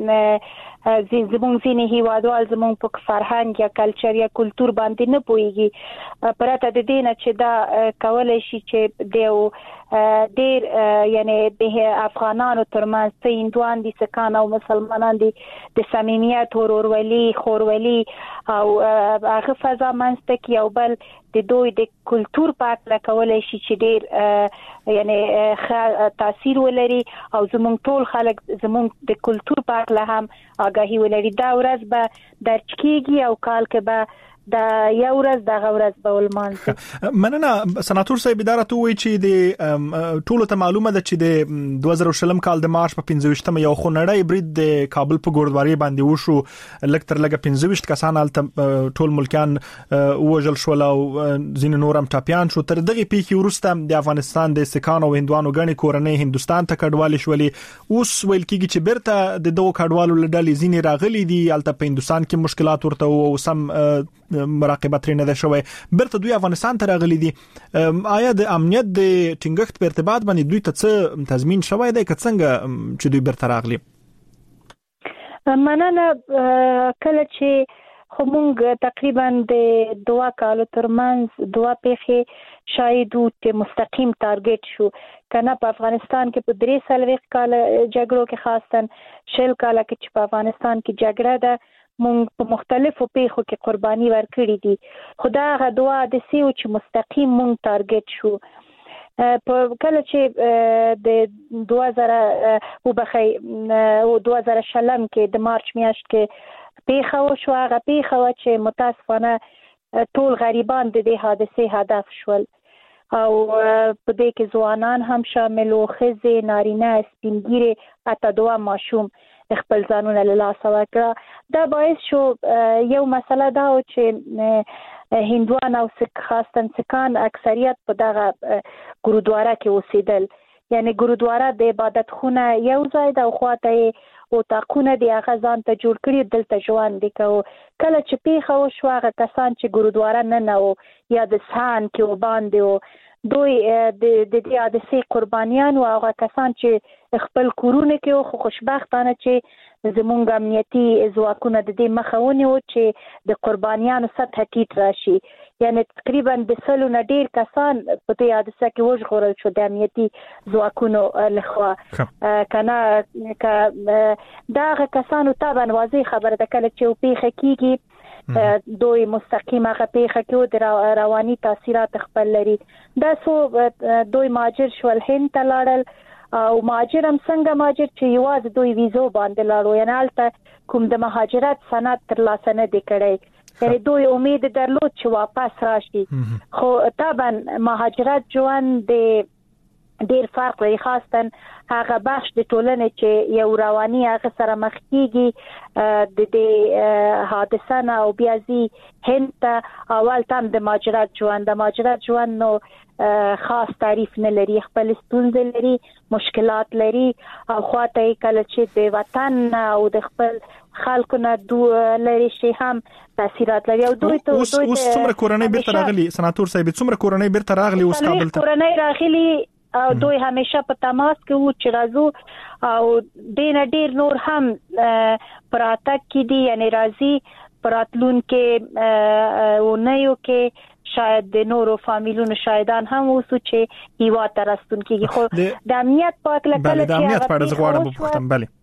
چې زموږ ځینې هیوادوال زموږ په فرهنګ یا کلچر یا کلتور باندې نه پوهیږي پرته د دې نه چې دا کولای شي چې د ډیر یعنی د افغانانو ترمنځ څه هندوان دي سکان او مسلمانان دي د صمیمیت ورورولي خورولي او هغه فضا منځته کې او بل د دوی د کلتور په اړه کولای شي چې ډیر یعنی تاثیر ولري او زموږ ټول خلک زموږ د کلتور په اړه هم آگاهی ولري. دا ورځ به درج کیږي او کال کې به دا یو ورځ د غورز په ولمانځي. مننه سناتور صاحب اداره ته وایي چې د ټولو ته معلومه ده چې د دوه زره شلم کال د مارچ په پنځه ویشتمه یو خونړی برید د کابل په ګوردواري باندې وشو لکه تر لګه پنځه ویشت کسان هلته ټول ملکیان وژل شول او ځینې نور هم ټاپیان شو. تر دغه پیښې وروسته د افغانستان د سکانو او هندوانو غني کورنۍ هندستان ته کډوالې شولې. اوس ویل کېږي چې بیرته د دوه کډوالو لړلې ځینې راغلي دي هلته په هندستان کې مشکلات ورته او سم مراقبت لري نه ده شوی برته دوی افغانستان ته راغلي دي. آیا د امنیت د ټینګښت په ارتباط باندې دوی ته څه تضمین شوی دی که څنګه چې دوی برته راغلي؟ مننه. کله چې خو موږ تقریبا د دوه کالو ترمنځ دوه پیښې شاید او مستقیم ټارګټ شو کنه په افغانستان کې په درې څلوېښت کال جګړو کې خاصتن شل کال کې چې په افغانستان کې جګړه ده مونږ په مختلفو پیښو کې قرباني ورکړې دي. خدا غا دوا د سیو چې مستقیم مونږ ټارګټ شو. په کله چې د دوه زره وبخي او دوه زره شلم کې د مارچ میاشت کې پیښه وشو هغه پیښه چې متاسفانه ټول غریبان د دې حادثې هدف شول او په دې کې ځوانان هم شامل او خزې نارینه سپینګیره اته دوه ماشوم خپل ځانونه له لاسه ورکړه. دا باعث شو یو مسله دا و چې هندوان او سک خاصتن سکان اکثریت په دغه ګورودواره کې اوسېدل یعنی ګورودواره د عبادت خونه یو ځای د خواته او تاقونه دی هغه ځان ته جوړ کړی دلته ژوند دي کو کله چې پیښه وشو هغه کسان چې ګورودواره نه نو یا د سان کې وباندې او دوی د دې حادثې قربانیان او هغه کسان چې خپل کورونه کې خو خوشبختانه چې زمونږ امنیتي ځواکونه د دې مخاوني او چې د قربانیانو سطح ټیټ راشي یعنی تقریبا د سلو نه ډیر کسان په دې حادثه کې وژغورل شو د امنیتي ځواکونو لخوا کنه ک دا کسانو ته باندې خبره ده کله چې پیښه کیږي دوی مستقیمه غپیخه کې د رواني تاثیرات خپل لري. دا سو دوی ماجر شول هند ته لاړل او ماجر هم څنګه ماجر چې یوازې دوی ویزو باندې لاړو یعنی البته کوم د مهاجرت سند تر لاسه نه دی کړی یعنی دوی امید درلود چې واپس راشي خو طبعا مهاجرت ژوند د ډیر فرق لري خاصتن هغه بخش د ټولنې چې یو رواني هغه سره مخ کیږي د دې حادثه نه او بیا زی هند اول تام د مهاجرت ژوند د مهاجرت ژوند نو خاص تعریف نه لري خپل ستونزې لري مشکلات لري او خواته کله چې د وطن او د خپل خلکو نه دوه لري شي هم تاثیرات لري او دوی ته اوس اوس څومره کورنۍ بیرته راغلي سناتور صاحب څومره کورنۍ بیرته راغلي اوس کابل ته کورنۍ راغلي او دوی همیشه په تماس کې وو چې راځو او دین ډیر نور هم پراته کې دي یعنی راځي پراتلون کې او نه یو کې شاید د نورو فامیلونو شاهدان هم وسو چې هیوا ترستون کې خو د امنیت په کله کله چې د امنیت په اړه غواړم پوښتنه bale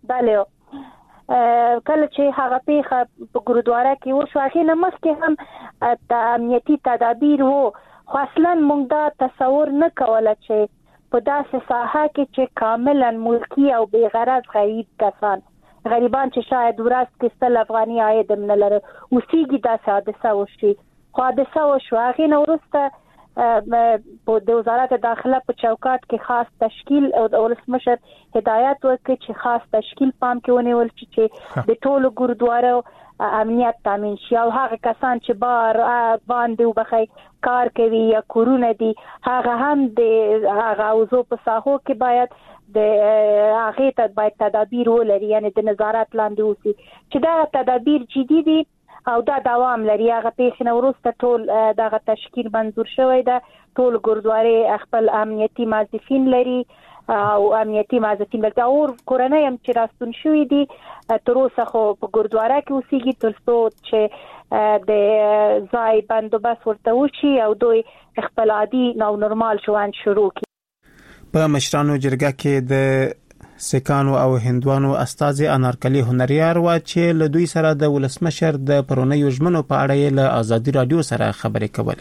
bale کله چې هغه پیښه په ګورودواره کې وشو هغه نه مخکې هم د امنیتي تدابیر وو خو اصلا موږ دا تصور نه کوله چې په داسې ساحه کې چې کاملا ملکی او بې غرض غریب کسان غریبان چې شاید ورځ کې سل افغاني عاید هم نه لري اوسېږي داسې حادثه وشي. خو حادثه وشوه هغې نه وروسته په د وزارت داخله په چوکاټ کې خاص تشکیل او ولسمشر هدایت وکړ چې خاص تشکیل پام کې ونیول شي چې د ټولو ګوردوارو امنیت تامین شي او هغه کسان چې بار باندې وبخي کار کوي یا کورونه دي هغه هم د هغه اوزو په ساحو کې باید د هغه ته باید تدابیر ولري یعنی د نظارت لاندې وسی چې دا تدابیر جدي دي او دا دوام لري. هغه پیښ نه وروسته ټول دغه تشکیل منظور شوی ده. ټول ګوردواري خپل امنیتي موظفین لري او امنیتي موظفین لري او کورنۍ هم چې راستون شوی دي تر اوسه خو په ګوردواره کې اوسېږي تر څو چې د ځای بندوبست ورته وشي او دوی خپل عادي نو نورمال ژوند شروع کړي. په مشرانو جرګه کې د سکانو او هندوانو استازي انارکلي هنریار وا چې له دوی سره د ولسمشر د پرونیو ژمنو په اړه له ازادي رادیو سره خبرې کولې.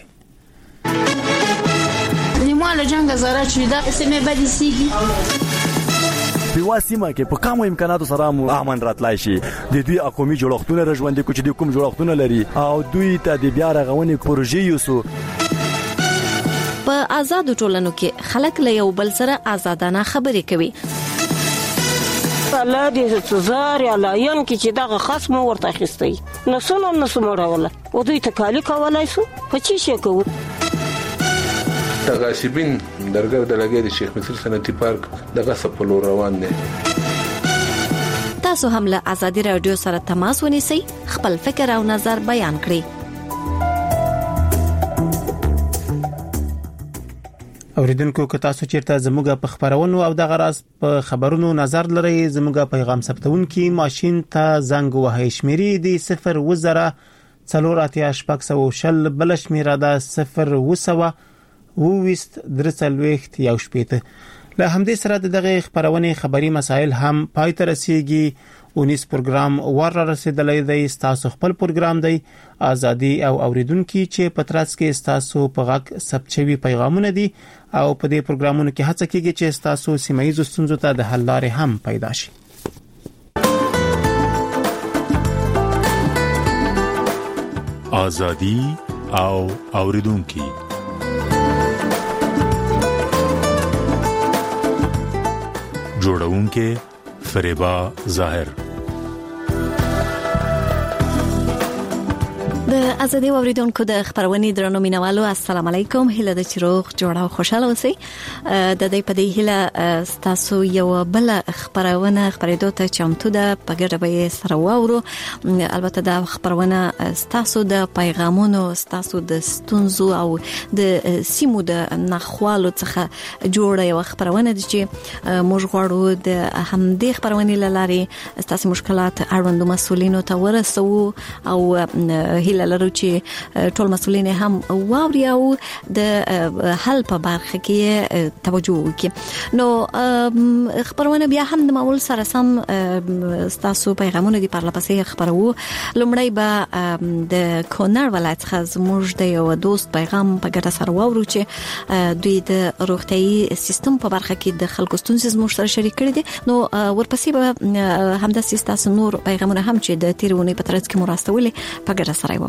نیمه جنگ زره چې دا اسمه بدی سیږي په واسمه کې په کوم امکاناتو سره مو امن راتلای شي د دوی اقومي جوړښتونه رژوندې کوچ د کوم جوړښتونه لري او دوی ته د بیا رغونې پروژې یوسو. په آزاد ټولنو کې خلک له یو بل سره آزادانه خبرې کوي. الله دې څزار یا لاین کې چې دغه خصم ورته خستي نو سونه نو سموړول او دوی ته کالی کولای شو په چی شي کوو. تغاسبین درګر د لګي د شیخ مصر صنعتي پارک دغه سپلو روان دي. تاسو هم له ازادي رادیو سره تماس ونیسئ خپل فکر او نظر بیان کړئ. اوریدونکو که تاسو چیرته زموږه په خبرونو او د غراس په خبرونو نظر لرئ زموږه پیغام ثبتونکي ماشين ته زنګ وهئ شمیرې دی صفر وزره څلور اتیا شپږ سوه شل بل شمیره ده صفر وسوه وویست درڅلويخت یو شپېته. له همدې سره دغه خبرونه خبري مسایل هم پای ته رسیږي. اونیس پروګرام ور رسیدلې دی تاسو خپل پروګرام دی ازادي او اوریدونکو چې پترس کې تاسو په غږ سبچوي پیغامونه دي او په دې پروګرامونو کې هڅه کیږي چې تاسو سیمایي ستونزو ته د حل لارې هم پیدا شي. ازادي او اوریدونکو جوړونکې فریبا ظاهر. د ازادي اوریدونکو د خبرونې درنو مینوالو السلام علیکم. هله د چروغ جوړه او خوشاله اوسئ. د دې په دې هله تاسو یو بل خبرونه خبرېدو ته چمتو ده په ګډه به سره واورو. البته دا خبرونه تاسو د پیغامونو تاسو د ستونزو او د سیمو د نخوالو څخه جوړه یو خبرونه دي چې موږ غواړو د همدې خبرونې لارې تاسو مشکلات اړوند مسولینو ته ورسو او لرو چې ټول مسؤلین هم واوري او د حل په برخه کې توجه وکړي. نو خبرونه بیا هم د معمول سره سم تاسو پیغامونه دي پرله پسې خبرو. لومړی به د کونړ ولایت څخه زموږ د یو دوست پیغام په ګټه سره واورو چې دوی د روغتيایي سیستم په برخه کې د خلکو ستونزې زموږ سره شریک کړي دي. نو ورپسې به همداسې تاسو نور پیغامونه هم چې د تیرونی په ترڅ کې مراستولې په ګټه سره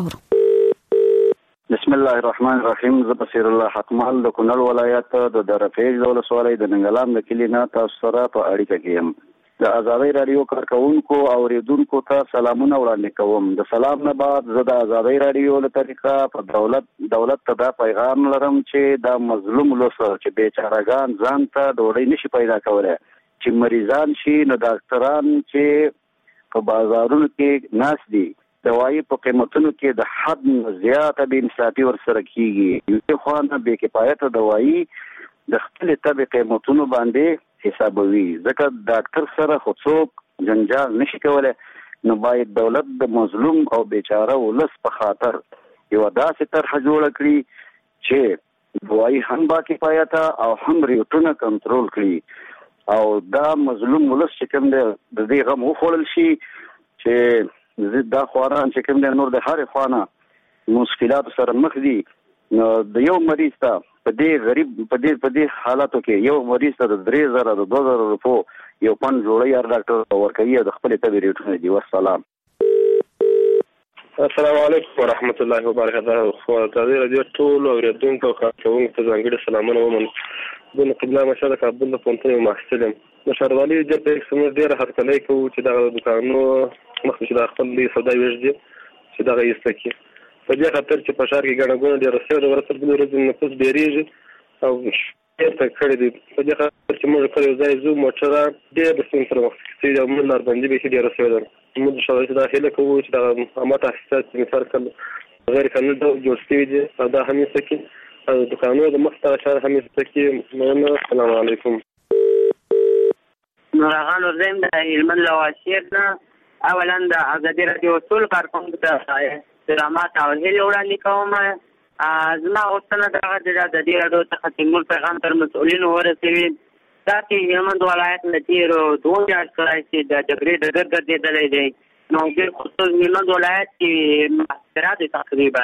بسم الله الرحمن الرحیم. ز بصیر الله حکمال د کونړ ولایت د درفیج ولسوالۍ د ننګلام د کلینا تاسو سره په اړیکه کې یم. د ازادي رادیو کارکونکو او اوریدونکو ته سلامونه وړاندې کوم. د سلام نه بعد زه د ازادي رادیو له طریقه په دولت دولت ته دا پیغام لرم چې دا مظلوم لوسه چې بیچارهګان ځان ته ډوډۍ نشي پیدا کولای چې مریضان شي نو ډاکټران چې په بازارونو کې ناس دي دوايي په قیمتونو کې د حد زیاته به انصافي ورسره کیږي. یو خوانه به کفایت دوايي د خپل تبع قیمتونو باندې حسابوي ځکه ډاکټر سره خو څوک جنجال نشي کولای. نو باید دولت د مظلوم او بیچاره ولس په خاطر یو داسې طرح جوړ کړي چې دوايي هم با کفایت او هم ریټونه کنټرول کړي او دا مظلوم ولس چې کوم د دې غو خورل شي چې زه دا خواران چې کوم د نور د هر خوانه مشکلات سره مخ دي نو د یو مریض ته په دې غریب په دې په دې حالاتو کې یو مریض ته د درې زره د دوه زره روپو یو پن جوړي هر ډاکټر ورکوي د خپل طبي ریټونه دی. والسلام. السلام علیکم ورحمت الله وبرکاته. خو تاسو راځي ټول اوریدونکو خاطرونکو ته ځانګړي سلامونه ومن د قبله مشهد کابل په پونتنه محصلم مشروالي د پېښو ډېر هرکلې کوي چې د دکانونو مخکې د خپل سودا ویژدي چې دا غیستکی په دې خاطر چې په شهر کې ګڼګونه ډېر رسېږي ورسره د ورځې نفوس ډېریږي او ډېر تکړه دي. په دې خاطر چې موږ کله ځای زو موټر ډېر د سیم پر وخت چې د موږ لار باندې به ډېر رسېږي موږ شاوې داخله کوو چې دا امات احساس چې مثال کله غیر قانوني جوړ شوی دي او دا همیشه کې دکانونو د مختار شهر همیشه کې مننه. السلام علیکم. نورغان ورزم د هلمند لواشیرنا اولا د ازادي رادیو ټول کارکونکو ته سلامات او هیله وړاندې کوم. زما غوښتنه دا ده چې د دې رادیو څخه تیمور پیغام تر مسؤلینو ورسوي دا چې هلمند ولایت له تیرو دوه میاشتو راهیسې د جګړې ډګر ګرځېدلی دی. نو ډېر خصوص هلمند ولایت کې محاصره دي تقریبا